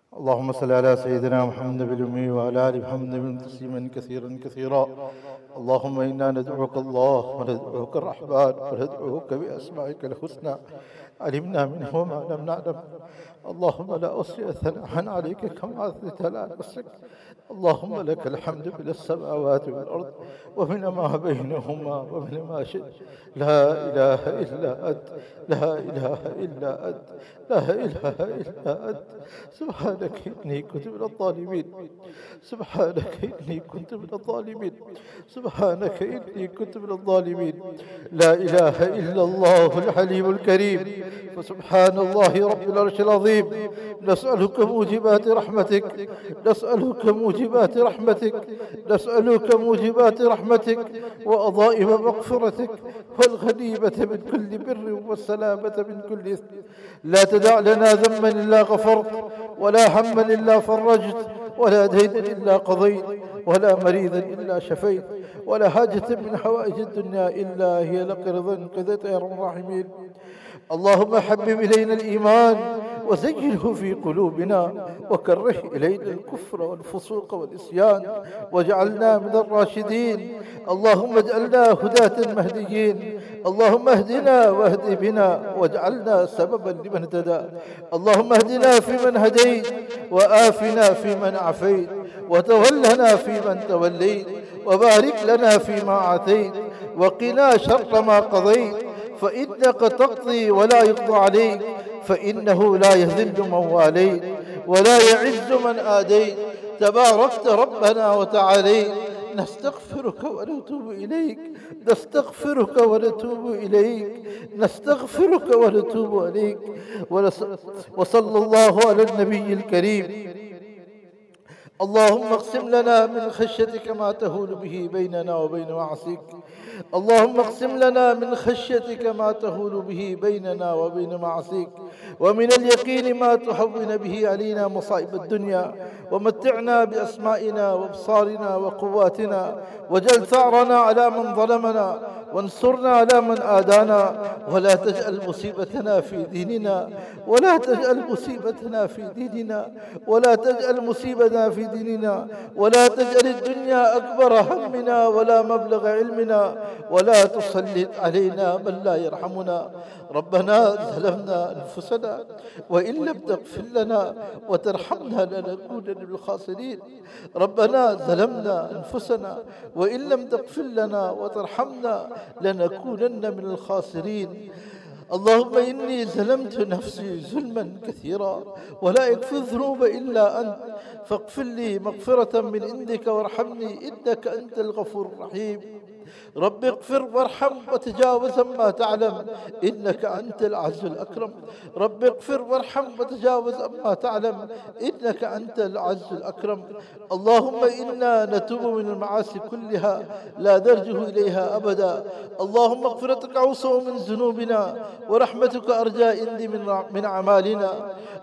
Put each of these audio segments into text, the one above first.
اللهم صل على سيدنا محمد الأمي وعلى آل محمد تسليما كثيرا كثيرا. اللهم إنا ندعوك الله وندعوك الرحمن وندعوك بأسمائك الحسنى علمنا منه وما لم نعلم. اللهم لا أحصي ثناء عليك كما أثنيت على نفسك. اللهم لك الحمد من السماوات والأرض ومن ما بينهما ومن ما شئت. لا إله إلا أنت، لا إله إلا أنت، لا إله إلا أنت. سبحانك إني كنت من الظالمين، سبحانك إني كنت من الظالمين، سبحانك إني كنت من الظالمين. لا إله إلا الله الحليم الكريم. فسبحان الله رب العرش العظيم. نسألك موجبات رحمتك، نسألك موجبات رحمتك، نسألك موجبات رحمتك وأضائم مغفرتك والغنيمة من كل بر والسلامة من كل إثم. لا تدع لنا ذنبا إلا غفرت، ولا هما إلا فرجت، ولا دينا إلا قضيت، ولا مريضا إلا شفيت، ولا حاجة من حوائج الدنيا إلا هي لك رضا قضيت يا رب الراحمين. اللهم حبب إلينا الإيمان وزينه في قلوبنا، وكره إلينا الكفر والفسوق والعصيان، واجعلنا من الراشدين. اللهم اجعلنا هداة مهديين. اللهم اهدنا واهد بنا واجعلنا سببا لمن اهتدى. اللهم اهدنا فيمن هديت، وآفنا فيمن عافيت، وتولنا فيمن توليت، وبارك لنا فيما أعطيت، وقنا شر ما قضيت، فإنك تقضي ولا يقضى عليك، فإنه لا يذل من واليت ولا يعز من آديت. تباركت ربنا وتعاليت. نستغفرك ونتوب إليك، نستغفرك ونتوب إليك، نستغفرك ونتوب إليك. وصلى الله على النبي الكريم. اللهم اقسم لنا من خشيتك ما تهول به بيننا وبين معصيك. اللهم اقسم لنا من خشيتك ما تهول به بيننا وبين معصيك، ومن اليقين ما تهون به علينا مصائب الدنيا، ومتعنا بأسمائنا وابصارنا وقواتنا، واجعل ثأرنا على من ظلمنا، وانصرنا على من آدانا، ولا تجعل مصيبتنا في ديننا، ولا تجعل مصيبتنا في ديننا، ولا تجعل مصيبتنا في ديننا، ولا تجعل الدنيا أكبر همنا ولا مبلغ علمنا، ولا تسلط علينا من لا يرحمنا. ربنا ظلمنا أنفسنا وإن لم تغفر لنا وترحمنا لنكونن من الخاسرين. ربنا ظلمنا أنفسنا وإن لم تغفر لنا وترحمنا لنكونن من الخاسرين. اللهم إني ظلمت نفسي ظلما كثيرا ولا يغفر الذنوب إلا أنت، فاغفر لي مغفرة من عندك وارحمني إنك أنت الغفور الرحيم. رب اغفر وارحم وتجاوز ما تعلم إنك أنت العز الأكرم. رب اغفر وارحم وتجاوز ما تعلم إنك أنت العز الأكرم. اللهم إنا نتوب من المعاصي كلها لا نرجو إليها أبدا. اللهم مغفرتك أوسع من ذنوبنا ورحمتك أرجى عندي من أعمالنا.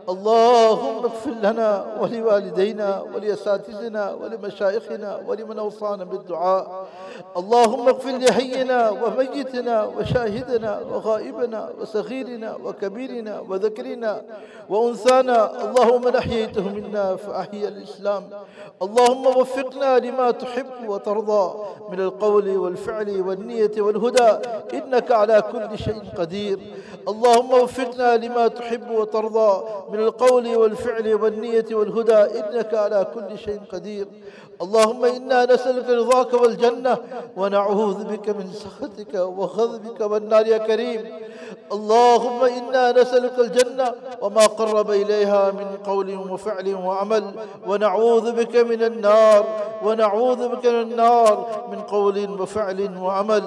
اللهم اغفر لنا ولوالدينا ولأساتذتنا ولمشايخنا ولمن أوصانا بالدعاء. اللهم اغفر لحينا وميتنا وشاهدنا وغائبنا وصغيرنا وكبيرنا وذكرنا وأنثانا. اللهم من أحييته منا فأحيي الإسلام. اللهم وفقنا لما تحب وترضى من القول والفعل والنية والهدى إنك على كل شيء قدير. اللهم وفقنا لما تحب وترضى من القول والفعل والنية والهدى إنك على كل شيء قدير. اللهم إنا نسألك رضاك والجنة ونعوذ بك من سخطك وغضبك والنار يا كريم. اللهم إنا نسألك الجنة وما قرب إليها من قول وفعل وعمل، ونعوذ بك من النار، ونعوذ بك من النار من قول وفعل وعمل.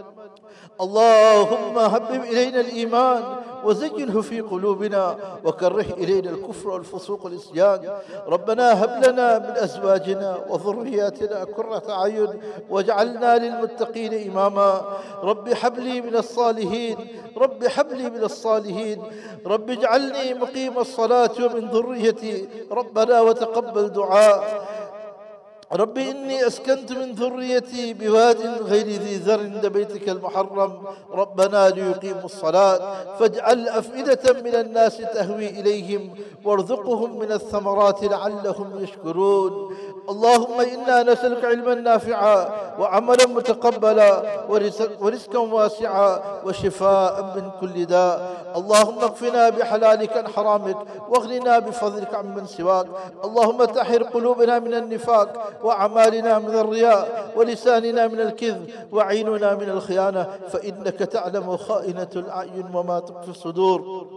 اللهم هبب إلينا الإيمان وزينه في قلوبنا، وكره إلينا الكفر والفسوق والعصيان. ربنا هب لنا من أزواجنا وذرياتنا قرة أعين واجعلنا للمتقين إماما. رب هب لي من الصالحين، رب هب لي من الصالحين. رب اجعلني مقيم الصلاة ومن ذريتي. ربنا وتقبل دعاء. رب إني أسكنت من ذريتي بواد غير ذي ذر عند بيتك المحرم ربنا ليقيموا الصلاة فاجعل أفئدة من الناس تهوي إليهم وارزقهم من الثمرات لعلهم يشكرون اللهم إنا نسألك علما نافعا وعملا متقبلا ورزقا واسعا وشفاء من كل داء اللهم اكفنا بحلالك عن حرامك واغننا بفضلك عمن سواك اللهم طهر قلوبنا من النفاق وأعمالنا من الرياء ولساننا من الكذب وعيننا من الخيانة فإنك تعلم خائنة الأعين وما تخفي الصدور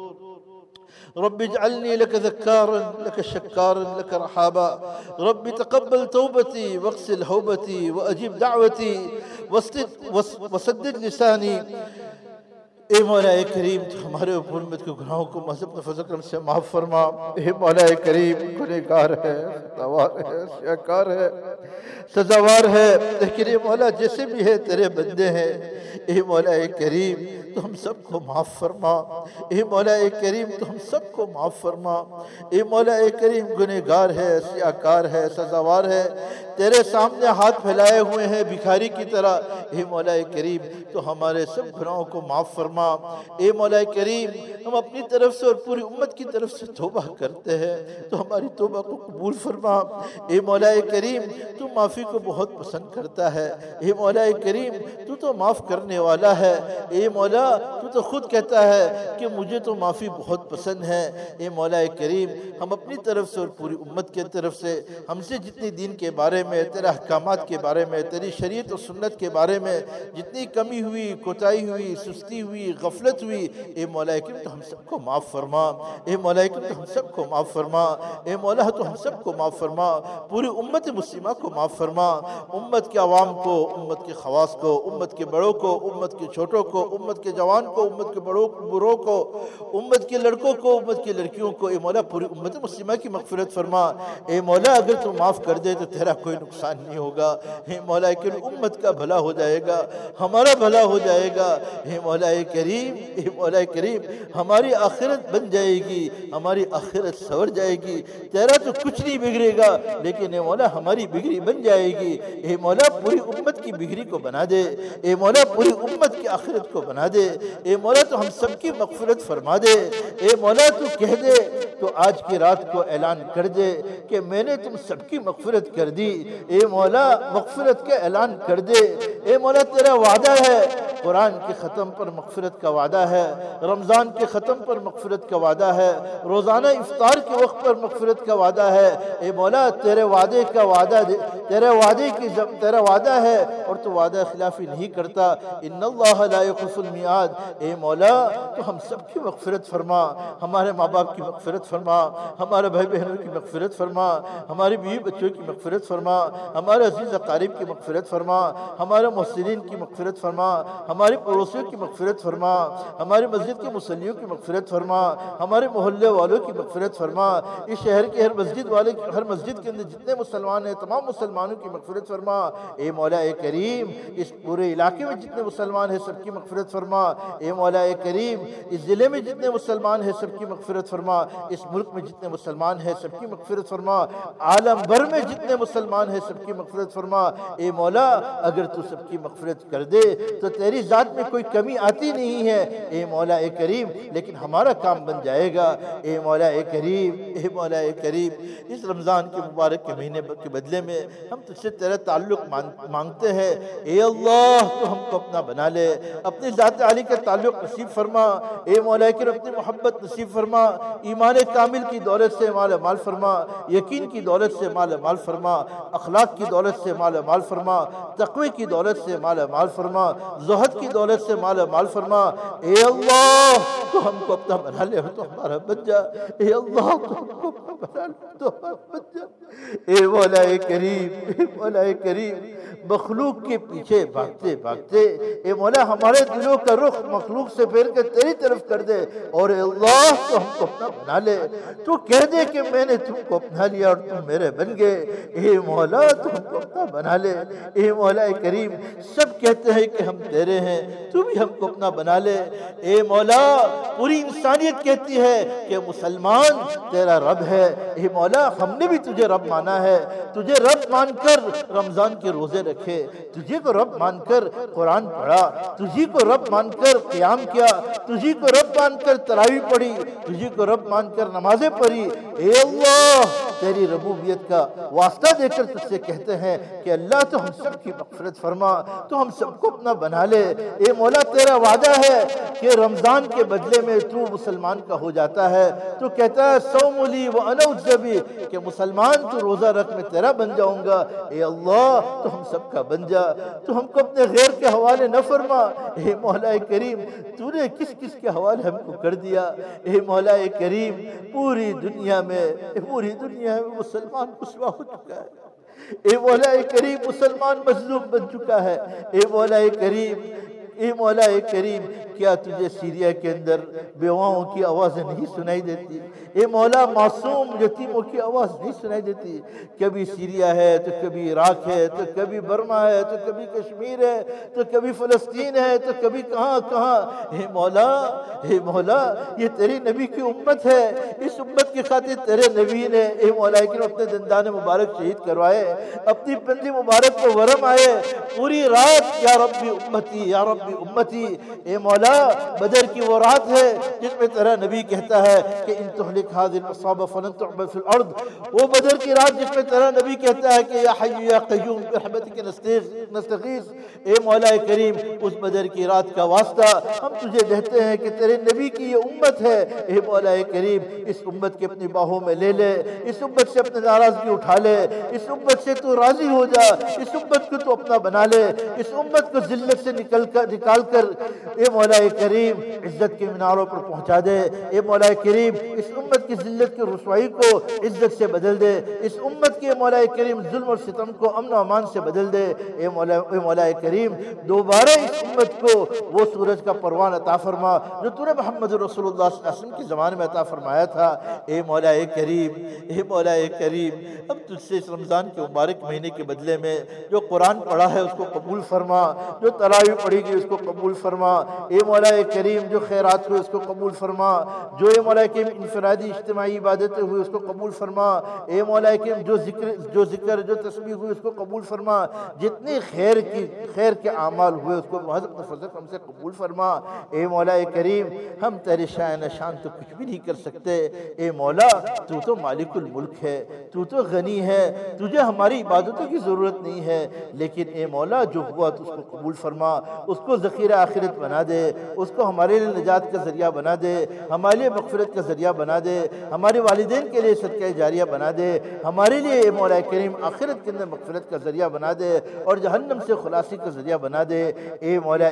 رب اجعلني لك ذكارا لك شكارا لك رحابا رب تقبل توبتي واغسل هوبتي وأجب دعوتي وسدد لساني اے مولا کریم تو ہمارے اوپر امت کے گناہوں کو مذہب و فضل کرم سے معاف فرما اے مولا کریم گنہگار ہے خطاوار ہے شیعکار ہے سزاوار ہے لیکن اے مولا جیسے بھی ہے تیرے بندے ہیں اے مولا کریم تو ہم سب کو معاف فرما اے مولا کریم تو ہم سب کو معاف فرما اے مولا کریم گنہگار ہے سیاکار ہے سزاوار ہے تیرے سامنے ہاتھ پھیلائے ہوئے ہیں بھکاری کی طرح اے مولا کریم تو ہمارے سب گناہوں کو معاف فرما اے مولا کریم ہم اپنی طرف سے اور پوری امت کی طرف سے توبہ کرتے ہیں تو ہماری توبہ کو قبول فرما اے مولا کریم تو معافی کو بہت پسند کرتا ہے اے مولا کریم تو معاف کرنے والا ہے اے مولا تو خود کہتا ہے کہ مجھے تو معافی بہت پسند ہے اے مولا کریم ہم اپنی طرف سے اور پوری امت کی طرف سے ہم سے جتنی دین کے بارے میں تیرے احکامات کے بارے میں تیری شریعت و سنت کے بارے میں جتنی کمی ہوئی کوتاہی ہوئی سستی ہوئی غفلت ہوئی اے مولا کریم تو ہم سب کو معاف فرما اے مولا کریم تو ہم سب کو معاف فرما اے مولا تو ہم سب کو معاف فرما پوری امت مسلمہ کو معاف فرما امت کے عوام کو امت کے خواص کو امت کے بڑوں کو امت کے چھوٹوں کو امت کے جوان کو امت کے بروں کو امت کے لڑکوں کو امت کی لڑکیوں کو اے مولا پوری امت مسلمہ کی مغفرت فرما اے مولا اگر تو معاف کر دے تو تیرا کوئی نقصان نہیں ہوگا اے مولا کریم امت کا بھلا ہو جائے گا ہمارا بھلا ہو جائے گا اے مولا کریم اے مولا کریم ہماری آخرت بن جائے گی ہماری آخرت سور جائے گی تیرا تو کچھ نہیں بگڑے گا لیکن اے مولا ہماری بگڑی بن جائے گی اے مولا پوری امت کی بگڑی کو بنا دے اے مولا پوری امت کی آخرت کو بنا دے اے مولا تو ہم سب کی مغفرت فرما دے اے مولا تو کہہ دے تو آج کی رات کو اعلان کر دے کہ میں نے تم سب کی مغفرت کر دی اے مولا مغفرت کا اعلان کر دے اے مولا تیرا وعدہ ہے قرآن کے ختم پر مغفرت کا وعدہ ہے رمضان کے ختم پر مغفرت کا وعدہ ہے روزانہ افطار کے وقت پر مغفرت کا وعدہ ہے اے مولا تیرے وعدے کا وعدہ تیرا وعدہ ہے اور تو وعدہ خلافی نہیں کرتا ان اللہ لا یخلف المیعاد اے مولا تو ہم سب کی مغفرت فرما ہمارے ماں باپ کی مغفرت فرما ہمارے بھائی بہنوں کی مغفرت فرما ہماری بیوی بچوں کی مغفرت فرما ہمارے عزیز اقارب کی مغفرت فرما ہمارے محسنین کی مغفرت فرما ہمارے پڑوسیوں کی مغفرت فرما ہمارے مسجد کے مصلیوں کی مغفرت فرما ہمارے محلے والوں کی مغفرت فرما اس شہر کے ہر مسجد کے اندر جتنے مسلمان ہیں تمام مسلمانوں کی مغفرت فرما اے مولا کریم اس پورے علاقے میں جتنے مسلمان ہیں سب کی مغفرت فرما اے مولا کریم اس ضلع میں جتنے مسلمان ہیں سب کی مغفرت فرما اس ملک میں جتنے مسلمان ہیں سب کی مغفرت فرما عالم بھر میں جتنے مسلمان ہیں سب کی مغفرت فرما اے مولا اگر تو سب کی مغفرت کر دے تو تیری ذات میں کوئی کمی آتی نہیں ہے اے مولا کریم لیکن ہمارا کام بن جائے گا اے مولا کریم اس رمضان کے مبارک کے مہینے کے بدلے میں ہم تجھ سے تیرا تعلق مانگتے ہیں اے اللہ تو ہم کو اپنا بنا لے اپنی ذات عالی کا تعلق نصیب فرما اے مولا کریم اپنی محبت نصیب فرما ایمان کامل کی دولت سے مال مال فرما یقین کی دولت سے مال مال فرما اخلاق کی دولت سے مال مال فرما تقوی کی دولت سے مال مال فرما زہد کی دولت سے مال مال فرما اے اللہ تو ہم کو اپنا بنا لے تو ہمارا بن جا اے اللہ تو ہم کو اپنا بنا لے تو ہمارا بن جا اے مولا کریم مخلوق کے پیچھے بھاگتے بھاگتے اے مولا ہمارے دلوں کا رخ مخلوق سے پھیر کے تیری طرف کر دے اور اے اللہ تو ہم کو اپنا بنا لے تو کہہ دے کہ میں نے تم کو اپنا لیا اور تم میرے بن گئے اے مولا تو ہم کو اپنا بنا لے اے مولا کریم سب کہتے ہیں کہ ہم تیرے ہیں تو بھی ہم کو اپنا بنا لے اے مولا پوری انسانیت کہتی ہے کہ مسلمان تیرا رب ہے اے مولا ہم نے بھی تجھے رب مانا ہے تجھے رب مان کر رمضان کے روزے رکھے، تجھے کو رب مان کر قرآن پڑھا، تجھے کو رب مان کر قیام کیا، تجھے کو رب مان کر تراویح پڑھی، تجھے کو رب مان کر نمازیں پڑھی۔ اے اللہ تیری ربوبیت کا واسطہ دے کر تجھ سے کہتے ہیں کہ اللہ تو ہم سب کی مغفرت فرما، تو ہم سب کو اپنا بنا لے۔ اے مولا تیرا وعدہ ہے کہ رمضان کے بدلے میں تو مسلمان کا ہو جاتا ہے، تو کہتا ہے صوم لی وانا اجزی بہ، کہ مسلمان تو روزہ رکھ میں تیرا بن جاؤں گا۔ اے اللہ تو ہم سب کا بن جا، تو ہم کو اپنے غیر کے حوالے نہ فرما۔ اے مولا کریم تو نے کس کس کے حوالے ہم کو کر دیا۔ اے مولا کریم پوری دنیا میں مسلمان رسوا ہو چکا ہے۔ اے مولا کریم مسلمان مظلوم بن چکا ہے۔ اے مولا کریم کیا تجھے سیریا کے اندر بیواؤں کی آوازیں نہیں سنائی دیتی؟ اے مولا معصوم یتیموں کی آواز نہیں سنائی دیتی؟ کبھی سیریا ہے تو کبھی عراق ہے تو کبھی برما ہے تو کبھی کشمیر ہے تو کبھی فلسطین ہے تو کبھی کہاں۔ اے مولا یہ تیری نبی کی امت ہے، اس امت کی خاطر تیرے نبی نے اے مولا کہ اپنے دندان مبارک شہید کروائے، اپنی پنڈلی مبارک کو ورم آئے پوری رات، یا ربی امتی یا ربی امتی۔ اے مولا بدر کی وہ رات ہے جس میں تیرا نبی کہتا ہے کہ ان تہلک هذه العصابة فلن تعبد في الارض، وہ بدر کی رات جس میں تیرا نبی کہتا ہے کہ یا حی یا قیوم برحمتک نستغیث۔ اے مولا کریم اس بدر کی رات کا واسطہ ہم تجھے دیتے ہیں کہ تیرے نبی کی یہ امت ہے۔ اے مولا کریم اس امت کے اپنی باہوں میں لے لے، اس امت سے اپنی ناراضگی اٹھا لے، اس امت سے تو راضی ہو جا، اس امت کو تو اپنا بنا لے، اس امت کو ذلت سے نکال کر اے مولا کریم عزت کے میناروں پر پہنچا دے۔ اے مولا کریم اس امت کی ذلت کی رسوائی کو عزت سے بدل دے، اس امت کے مولا کریم ظلم اور ستم کو امن و امان سے بدل دے۔ اے مولا کریم دوبارہ اس امت کو وہ سورج کا پروان عطا فرما جو تو نے محمد رسول اللہ صلی اللہ علیہ وسلم کے زمانے میں عطا فرمایا تھا۔ اے مولا کریم اب تجھ سے اس رمضان کے مبارک مہینے کے بدلے میں جو قرآن پڑھا ہے اس کو قبول فرما، جو تراویح پڑھی گئی اس کو قبول فرما۔ اے مولا کریم جو خیرات ہوئے اس کو قبول فرما، جو اے مولا کریم انفرادی اجتماعی عبادتیں ہوئی اس کو قبول فرما۔ اے مولا کریم جو ذکر جو تسبیح ہوئی اس کو قبول فرما، جتنی خیر کے اعمال ہوئے اس کو محض اپنے فضل ہم سے قبول فرما۔ اے مولا کریم ہم تیرے شان شان تو کچھ بھی نہیں کر سکتے۔ اے مولا تو مالک الملک ہے، تو غنی ہے، تجھے ہماری عبادتوں کی ضرورت نہیں ہے، لیکن اے مولا جو ہوا تو اس کو قبول فرما، اس کو ذخیرہ آخرت بنا دے، اس کو ہمارے لیے نجات کا ذریعہ بنا دے، ہمارے لیے مغفرت کا ذریعہ بنا دے، ہمارے والدین کے لیے صدقہ جاریہ بنا دے، ہمارے لیے اے مولا کریم آخرت کے اندر مغفرت کا ذریعہ بنا دے اور جہنم سے خلاصی کا ذریعہ بنا دے۔ اے مولا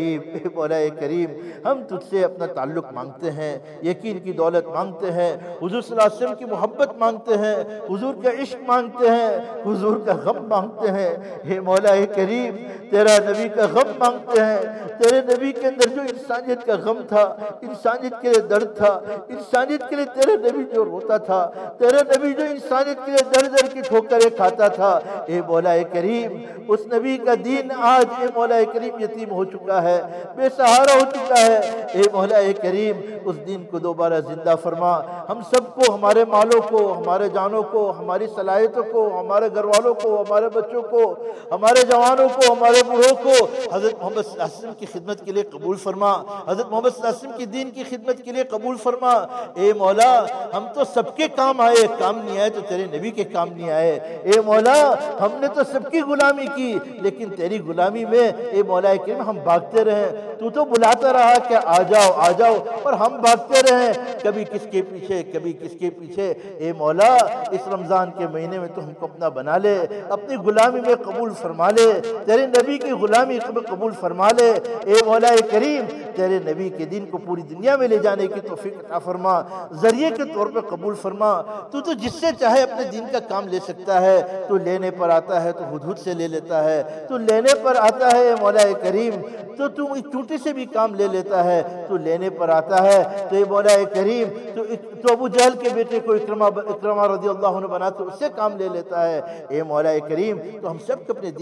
کریم ہم تجھ سے اپنا تعلق مانگتے ہیں، یقین کی دولت مانگتے ہیں، حضور صلی اللہ علیہ وسلم کی محبت مانگتے ہیں، حضور کا عشق مانگتے ہیں، حضور کا غم مانگتے ہیں۔ اے مولا کریم تیرا نبی کا غم مانگتے ہیں، تیرے نبی کے اندر جو انسانیت کا غم تھا، انسانیت کے لیے درد تھا، انسانیت کے لیے تیرے نبی جو روتا تھا، تیرے نبی جو انسانیت کے لیے در در کی ٹھوکریں کھاتا تھا۔ اے مولا کریم اس نبی کا دین آج اے مولا کریم یتیم ہو چکا ہے، بے سہارا ہو چکا ہے۔ اے مولا کریم اس دین کو دوبارہ زندہ فرما، ہم سب کو، ہمارے مالوں کو، ہمارے جانوں کو، ہماری صلاحیتوں کو، ہمارے گھر والوں کو، ہمارے بچوں کو، ہمارے جوانوں کو، ہمارے بوڑھوں کو حضرت محمد صلی اللہ علیہ وسلم کی خدمت کے لیے قبول فرما، حضرت محمد صلی اللہ علیہ وسلم کی دین کی خدمت کے لیے قبول فرما۔ اے مولا ہم تو سب کے کام آئے، کام نہیں آئے تو تیرے نبی کے کام نہیں آئے۔ اے مولا ہم نے تو سب کی غلامی کی، لیکن تیری غلامی میں اے مولا کریم ہم بھاگتے رہے، تو بلاتا رہا کہ آ جاؤ اور ہم بھاگتے رہے، کبھی کس کے پیچھے کبھی کس کے پیچھے۔ اے مولا اس رمضان کے مہینے میں تو ہم کو اپنا بنا لے، اپنی غلامی میں قبول فرما لے، تیرے نبی کی غلامی قبول فرما لے۔ اے مولا کریم تیرے نبی کے دین کو پوری دنیا میں لے جانے کی توفیق عطا فرما، ذریعے کے طور پہ قبول فرما۔ تو جس سے چاہے اپنے دین کا کام لے سکتا ہے، تو لینے پر آتا ہے تو ہدہد سے لے لیتا ہے، تو لینے پر آتا ہے اے مولا کریم تو چونٹی سے بھی کام لے لیتا ہے، تو لینے پر آتا ہے تو اے مولا کریم تو ابو جہل کے بیٹے کو اکرمہ رضی اللہ عنہ بنا تو اس سے کام لے لیتا ہے۔ اے مولا کریم تو ہم سب کو اپنے دین کے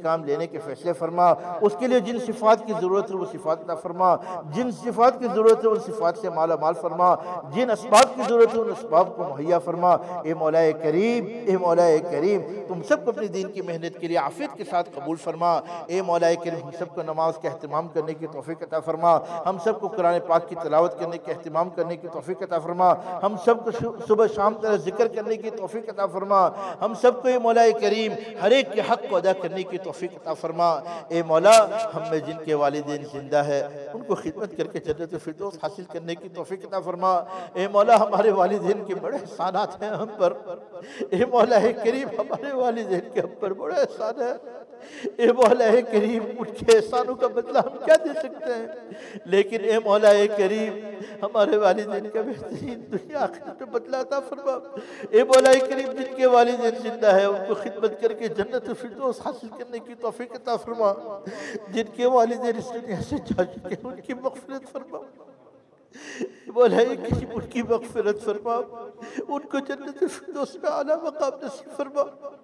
کام لینے کے فیصلے فرما، اس کے لیے جن صفات کی ضرورت ہے وہ صفات عطا فرما، جن صفات کی ضرورت ہے ان صفات سے مالا مال فرما، جن اسباب کی ضرورت ہے ان اسباب کو مہیا فرما۔ اے مولا کریم، اے مولا کریم، تم سب کو اپنے دین کی محنت کے لیے عافیت کے ساتھ قبول فرما۔ اے مولا کریم، ہم سب کو نماز کا اہتمام کرنے کی توفیق عطا فرما، ہم سب کو قرآن پاک کی تلاوت کرنے کے اہتمام کرنے کی توفیق عطا فرما، ہم سب کو صبح شام تیرا ذکر کرنے کی توفیق عطا فرما، ہم سب کو اے مولا کریم ہر ایک کے حق کو ادا کرنے کی توفیق عطا فرما۔ اے مولا، ہم میں جن کے والدین زندہ ہے ان کو خدمت کر کے جنت الفردوس حاصل کرنے کی توفیق عطا فرما۔ اے مولا، ہمارے والدین کے بڑے احسانات ہیں ہم پر، اے مولا کریم ہمارے والدین کے ہم پر بڑے احسان ہیں، اے مولا کریم ان کے احسانوں کا بدلہ ہم کیا دے سکتے ہیں، لیکن اے مولا کریم ہمارے والدین کا بہترین دنیا آخرت میں بدلہ عطا فرما۔ اے مولا کریم جن کے والدین زندہ ہے ان کو خدمت کر کے جنت الفردوس حاصل کرنے کی توفیق عطا فرما، جن کے والدین اس دنیا سے جا چکے ہیں ان کی مغفرت فرما، مولا کریم ان کی مغفرت فرما، ان کو جنت الفردوس میں اعلیٰ مقام نصیب فرما۔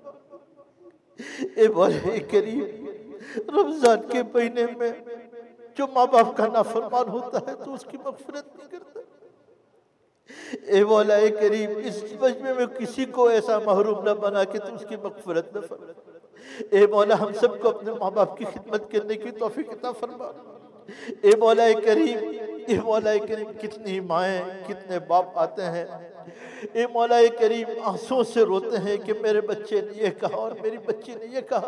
اے مولا کریم رمضان کے مہینے میں جو ماں باپ کا نافرمان ہوتا ہے تو اس کی مغفرت نہیں کرتا۔ اے مولا کریم اس مجمع میں کسی کو ایسا محروم نہ بنا کہ تو اس کی مغفرت نہ فرما۔ اے مولا ہم سب کو اپنے ماں باپ کی خدمت کرنے کی توفیق عطا فرما۔ اے مولا کریم، اے مولا کریم کتنی مائیں کتنے باپ آتے ہیں، اے مولا کریم آنسوں سے روتے ہیں کہ میرے بچے نے یہ کہا اور میری بچی نے یہ کہا۔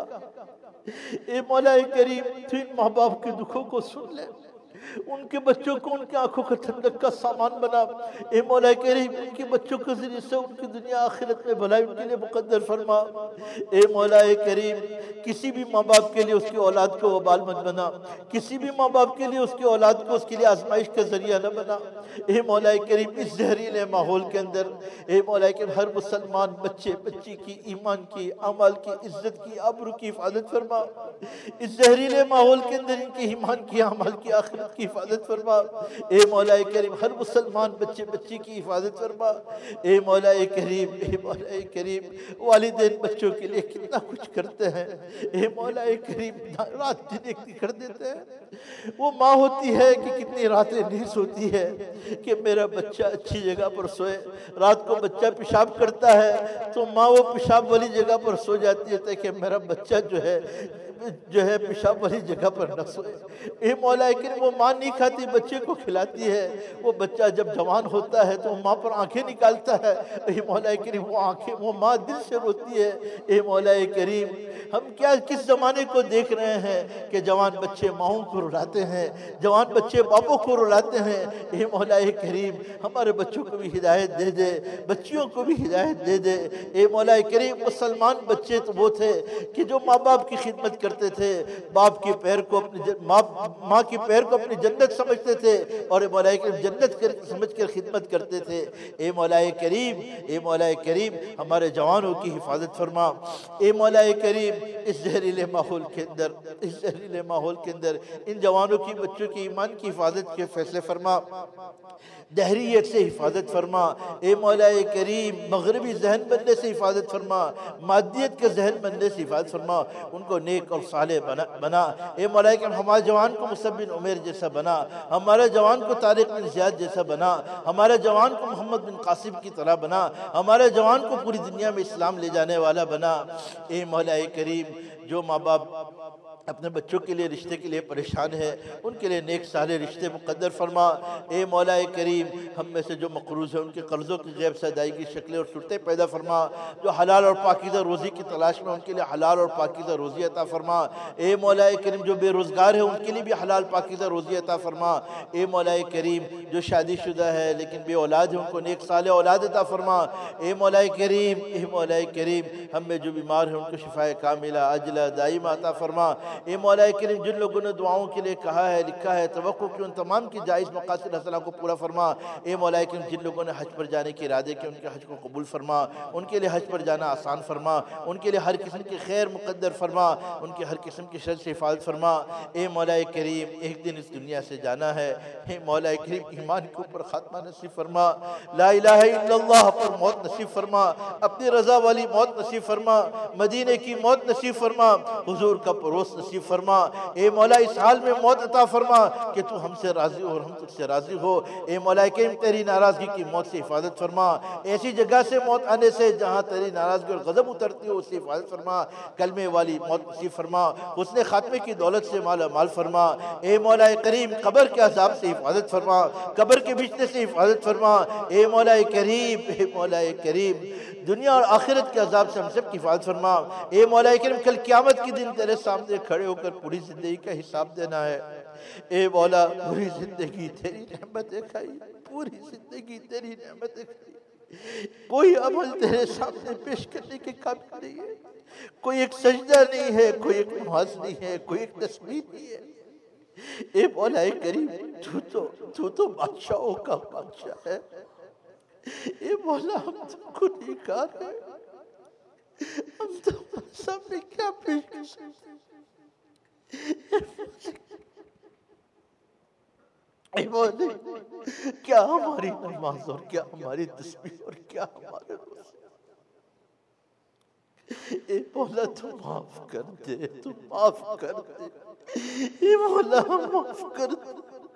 اے مولا کریم تو ان ماں باپ کے دکھوں کو سن لے، ان کے بچوں کو ان کی آنکھوں کا ٹھنڈک کا سامان بنا۔ اے مولا کریم ان کے بچوں کے ذریعے سے ان کی دنیا آخرت میں بھلائی ان کے لیے مقدر فرما۔ اے مولا کریم کسی بھی ماں باپ کے لیے اس کی اولاد کو وبال مت بنا، کسی بھی ماں باپ کے لیے اس کی اولاد کو اس کے لیے آزمائش کا ذریعہ نہ بنا۔ اے مولا کریم اس زہریلے ماحول کے اندر اے مولا کریم ہر مسلمان بچے بچی کی ایمان کی اعمال کی عزت کی آبرو کی حفاظت فرما۔ اس زہریلے ماحول کے اندر ان کی ایمان کی اعمال کی آخرت کی حفاظت فرما۔ اے مولا کریم ہر مسلمان بچے بچی کی حفاظت فرما۔ اے مولا کریم، اے مولا کریم والدین بچوں کے لیے کتنا کچھ کرتے ہیں، اے مولا کریم رات دن ایک کر دیتے ہیں۔ وہ ماں ہوتی ہے کہ کتنی راتیں نہیں سوتی ہے کہ میرا بچہ اچھی جگہ پر سوئے، رات کو بچہ پیشاب کرتا ہے تو ماں وہ پیشاب والی جگہ پر سو جاتی ہے تاکہ میرا بچہ جو ہے پیشاب والی جگہ پر نہ سوئے۔ اے مولا کریم وہ ماں نہیں کھاتی بچے کو کھلاتی ہے، وہ بچہ جب جوان ہوتا ہے تو ماں پر آنکھیں نکالتا ہے، اے مولا کریم وہ ماں دل سے روتی ہے۔ اے مولا کریم ہم کس زمانے کو دیکھ رہے ہیں کہ جوان بچے ماؤں کو رلاتے ہیں، جوان بچے باپوں کو رلاتے ہیں۔ اے مولا کریم ہمارے بچوں کو بھی ہدایت دے دے، بچیوں کو بھی ہدایت دے دے۔ اے مولا کریم مسلمان بچے تو وہ تھے کہ جو ماں باپ کی خدمت کرتے تھے، باپ کے پیر کو ماں کے پیر کو اپنی جنت سمجھتے تھے اور اے مولا کریم جنت سمجھ کر خدمت کرتے تھے۔ اے مولا کریم، اے مولا کریم ہمارے جوانوں کی حفاظت فرما۔ اے مولا کریم اس زہریلے ماحول کے اندر ان جوانوں کی بچوں کی ایمان کی حفاظت کے فیصلے فرما، دہریت سے حفاظت فرما۔ اے مولا کریم مغربی ذہن بننے سے حفاظت فرما، مادیت کے ذہن بننے سے حفاظت فرما، ان کو نیک اور صالح بنا۔ اے مولا کریم ہمارے جوان کو مصعب بن عمیر جیسا بنا، ہمارے جوان کو طارق بن زیاد جیسا بنا، ہمارے جوان کو محمد بن قاسم کی طرح بنا، ہمارے جوان کو پوری دنیا میں اسلام لے جانے والا بنا۔ اے مولا کریم جو ماں باپ اپنے بچوں کے لیے رشتے کے لیے پریشان ہے ان کے لیے نیک صالح رشتے مقدر فرما۔ اے مولا کریم ہم میں سے جو مقروض ہیں ان کے قرضوں کی غیب سے ادائیگی کی شکلیں اور صورتیں پیدا فرما، جو حلال اور پاکیزہ روزی کی تلاش میں ان کے لیے حلال اور پاکیزہ روزی عطا فرما۔ اے مولا کریم جو بے روزگار ہے ان کے لیے بھی حلال پاکیزہ روزی عطا فرما۔ اے مولا کریم جو شادی شدہ ہے لیکن بے اولاد ہے ان کو نیک صالح اولاد عطا فرما۔ اے مولا کریم، اے مولا کریم ہم میں جو بیمار ہیں ان کو شفائے کاملہ عاجلہ دائمہ عطا فرما۔ اے مولا کریم جن لوگوں نے دعاؤں کے لیے کہا ہے لکھا ہے توقع کی ان تمام کی جائز مقاصد حاصلہ کو پورا فرما اے مولا کریم جن لوگوں نے حج پر جانے کے ارادے کے ان کے حج کو قبول فرما ان کے لیے حج پر جانا آسان فرما ان کے لیے ہر قسم کی خیر مقدر فرما ان کے ہر قسم کی شر سے حفاظت فرما اے مولا کریم ایک دن اس دنیا سے جانا ہے اے مولا کریم ایمان کے اوپر خاتمہ نصیب فرما لا الہ الا اللہ پر موت نصیب فرما اپنی رضا والی موت نصیب فرما مدینے کی موت نصیب فرما حضور کا پروس نصیب فرما اے مولا اس حال میں موت عطا فرما کہ تو ہم سے راضی ہو اور ہم تجھ سے راضی ہو اے مولا کریم تیری ناراضگی کی موت سے حفاظت فرما ایسی جگہ سے موت آنے سے جہاں تیری ناراضگی اور غضب اترتی ہو اس سے حفاظت فرما کلمے والی موت نصیب فرما حسن خاتمے کی دولت سے مالا مال فرما اے مولا کریم قبر کے عذاب سے حفاظت فرما قبر کے بچنے سے حفاظت فرما اے مولا کریم دنیا اور آخرت کے عذاب سے ہم سب کی حفاظت فرما اے مولا کریم کل قیامت کے دن تیرے سامنے کھڑے ہو کر پوری زندگی کا حساب دینا ہے اے مولا پوری زندگی تیری نعمتیں کھائی پوری زندگی تیری نعمتیں کھائی کوئی عمل تیرے سامنے پیش کرنے کے قابل نہیں ہے کوئی ایک سجدہ نہیں ہے کوئی ایک نماز نہیں ہے کوئی ایک تسبیح نہیں ہے اے مولا کریم تو تو بادشاہوں کا بادشاہ ہے اے مولا ہم تو گنہگار ہیں ہم تو سامنے کیا پیش کر سکتے اے مولا کیا ہماری نماز اور کیا ہماری تسبیح اور کیا ہمارے روزے اے مولا تو معاف کر دے تو معاف کر دے اے مولا معاف کر دے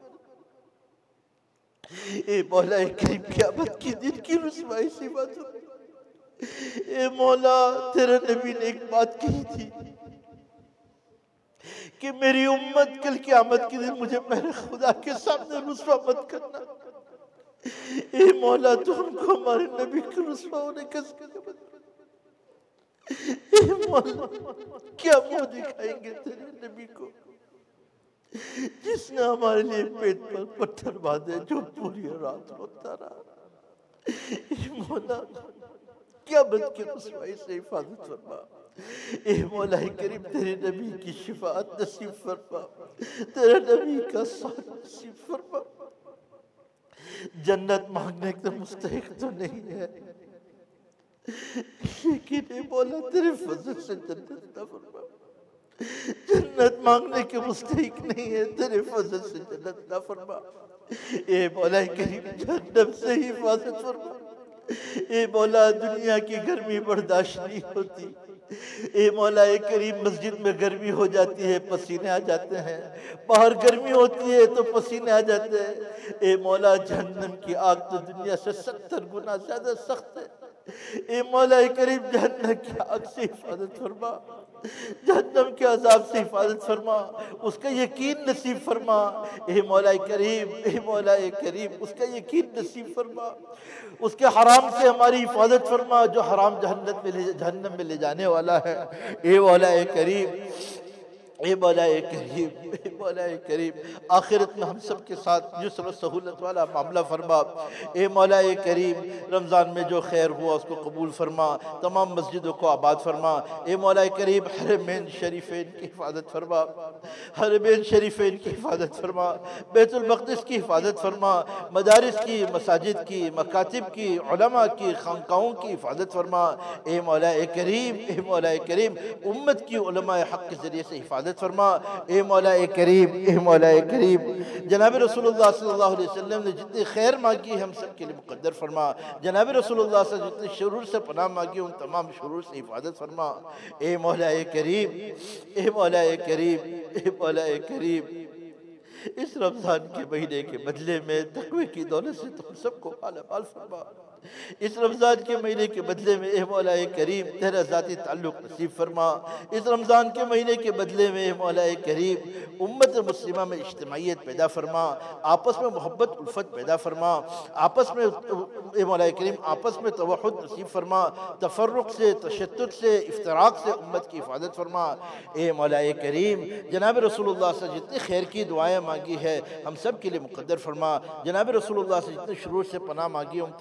اے مولا کریم قیامت کی دن کی رسوائی سے بات ہوئی اے مولا تیرے نبی نے ایک بات کہی تھی کہ میری امت کل قیامت کی دن مجھے میرے خدا کے سامنے رسوا مت کرنا اے مولا تو ہم کو ہمارے نبی کے رسوا ہونے کا ذکر اے مولا کیا منہ دکھائیں گے تیرے نبی کو جس نے ہمارے لیے پیٹ پر پتھر باندھے جو پوری رات روتا رہا اے مولا قیامت کی رسوائی سے حفاظت فرما اے مولا کریم تیرے نبی کی شفاعت نصیب فرما تیرے نبی کا ساتھ نصیب فرما جنت مانگنے کا مستحق تو نہیں ہے لیکن اے مولا تیرے فضل سے جنت عطا فرما جنت مانگنے کے مستحق نہیں ہے تیرے فضل سے جنت عطا فرما اے مولا کریم جہنم سے حفاظت فرما اے مولا دنیا کی گرمی برداشت نہیں ہوتی اے مولا کریم مسجد میں گرمی ہو جاتی ہے پسینے آ جاتے ہیں باہر گرمی ہوتی ہے تو پسینے آ جاتے ہیں اے مولا جہنم کی آگ تو دنیا سے 70 گنا زیادہ سخت ہے اے مولا کریم جہنم کی آگ سے حفاظت فرما جہنم کے عذاب سے حفاظت فرما اس کا یقین نصیب فرما اے مولا کریم اس کا یقین نصیب فرما اس کے حرام سے ہماری حفاظت فرما جو حرام جہنم میں لے جانے والا ہے اے مولا کریم اے مولا کریم آخرت میں ہم سب کے ساتھ یسر و سہولت والا معاملہ فرما اے مولا کریم رمضان میں جو خیر ہوا اس کو قبول فرما تمام مسجدوں کو آباد فرما اے مولا کریم حرمین شریفین کی حفاظت فرما حرمین شریفین کی حفاظت فرما بیت المقدس کی حفاظت فرما مدارس کی مساجد کی مکاتب کی علماء کی خانقاہوں کی حفاظت فرما اے مولا کریم امت کی علماء حق کے ذریعے سے حفاظت فرما اے مولا کریم جناب رسول اللہ صلی اللہ علیہ وسلم نے جتنی خیر مانگی ہم سب کے لیے مقدر فرما جناب رسول اللہ صلی اللہ علیہ وسلم جتنی شرور سے پناہ مانگی ان تمام شرور سے حفاظت فرما اے مولا کریم اس رمضان کے مہینے کے بدلے میں تقوی کی دولت سے تم سب کو مالا مال فرما اس رمضان کے مہینے کے بدلے میں اے مولا کریم تیرا ذاتی تعلق نصیب فرما اس رمضان کے مہینے کے بدلے میں اے مولا کریم امت مسلمہ میں اجتماعیت پیدا فرما آپس میں محبت الفت پیدا فرما آپس میں اے مولا کریم آپس میں توحد نصیب فرما تفرق سے تشتت سے افتراق سے امت کی حفاظت فرما اے مولا کریم جناب رسول اللہ سے جتنی خیر کی دعائیں مانگی ہے ہم سب کے لیے مقدر فرما جناب رسول اللہ سے جتنے شرور سے پناہ مانگی ہم تمام شرور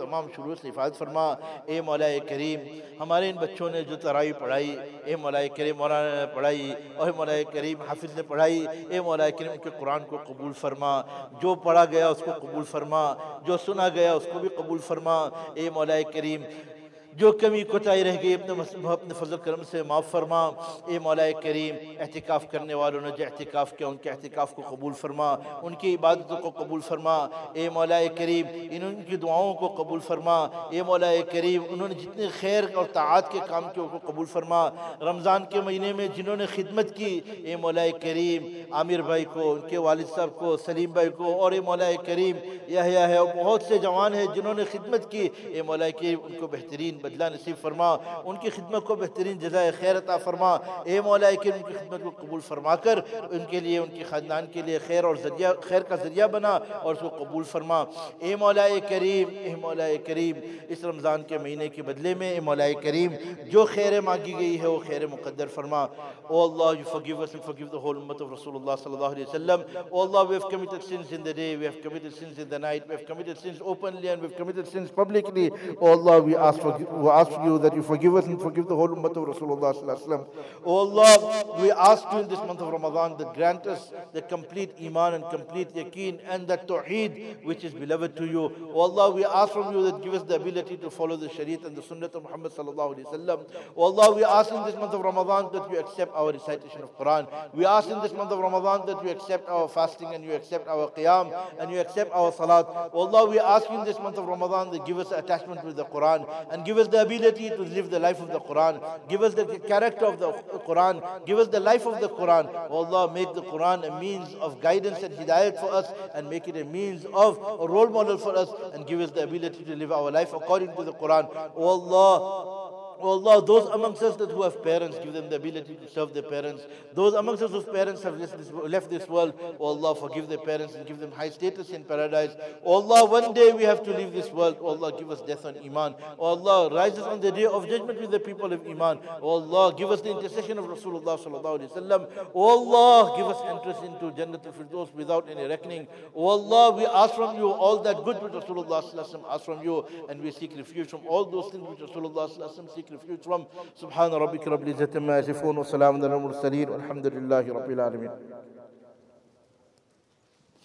महफूज से हिफाजत फरमा। ए मौलाए करीम, हमारे इन बच्चों ने जो तरावी पढ़ाई, ए मौलाए करीम मौलाना ने पढ़ाई, और मौलाए करीम हाफिज़ ने पढ़ाई, ए मौलाए करीम उनके कुरान को कबूल फरमा, जो पढ़ा गया उसको कबूल फरमा, जो सुना गया उसको भी कबूल फरमा। ए मौलाए करीम, जो कमी कोताही रह गई अपने फजल करम से माफ़ फरमा। ए मौलाए करीम, एहतिकाफ़ करने वालों ने जो एहतिकाफ़ किया उनके एहतिकाफ़ को कबूल फरमा, उनकी इबादतों को कबूल फरमा। ए मौलाए करीम, उनकी दुआओं को कबूल फरमा। ए मौलाए करीम, उन्होंने जितने खैर और ताआत के काम किए उनको कबूल फरमा। रमज़ान के महीने में जिन्होंने खिदमत की, ए मौलाए करीम आमिर भाई को, उनके वालिद साहब को, सलीम भाई को, और ए मौलाए करीम यहया है और बहुत से जवान हैं जिन्होंने खिदमत की, ए मौलाए करीम उनको बेहतरीन बदला नसीब फरमा, उनकी खिदमत को बेहतरीन जज़ाए खैर अता फरमा। ए मौलाए करीम, उनकी खिदमत को कबूल फरमा कर उनके लिए, उनके ख़ानदान के लिए खैर और खैर का ज़रिया बना और उसको कबूल फरमा। ए मौलाए करीम, ए मौलाए करीम, इस रमज़ान के महीने के बदले में ए मौलाए करीम जो खैर मांगी गई है वो खैर मुक़द्दर फरमा। ओ अल्लाह, you forgive us and forgive the whole ummah of Rasulullah sallallahu alaihi wasallam. O Allah, we have committed sins in the day, we have committed sins in the night, we have committed sins openly and we have committed sins publicly. O Allah, we ask you that you forgive us and forgive the whole ummah of Rasulullah sallallahu alaihi wasallam. O Allah, we ask you in this month of Ramadan that grant us the complete iman and complete yaqeen and the tawheed which is beloved to you. O Allah, we ask from you that give us the ability to follow the Shariat and the Sunnah of Muhammad sallallahu alaihi wasallam. O Allah, we ask in this month of Ramadan that you accept our recitation of Quran. We ask in this month of Ramadan that you accept our fasting and you accept our qiyam and you accept our salat. O Allah, we ask in this month of Ramadan that give us attachment with the Quran and give us the ability to live the life of the Quran. Give us the character of the Quran. Give us the life of the Quran. O Allah, make the Quran a means of guidance and hidayat for us and make it a means of a role model for us and give us the ability to live our life according to the Quran. O Allah, Oh Allah, those amongst us that who have parents, give them the ability to serve their parents. Those amongst us whose parents have left this world, oh Allah, forgive their parents and give them high status in paradise. Oh Allah, one day we have to leave this world. Oh Allah, give us death on Iman. Oh Allah, rise us on the day of judgment with the people of Iman. Oh Allah, give us the intercession of Rasulullah sallallahu alaihi wasallam. Oh Allah, give us entrance into Jannatul Firdaus without any reckoning. Oh Allah, we ask from you all that good which Rasulullah sallallahu alaihi wasallam asked from you, and we seek refuge from all those things which Rasulullah sallallahu alaihi wasallam seek refuge from. Subhana rabbika rabbil izzati amma yasifun wa salamun alal mursaleen walhamdulillahi rabbil alamin.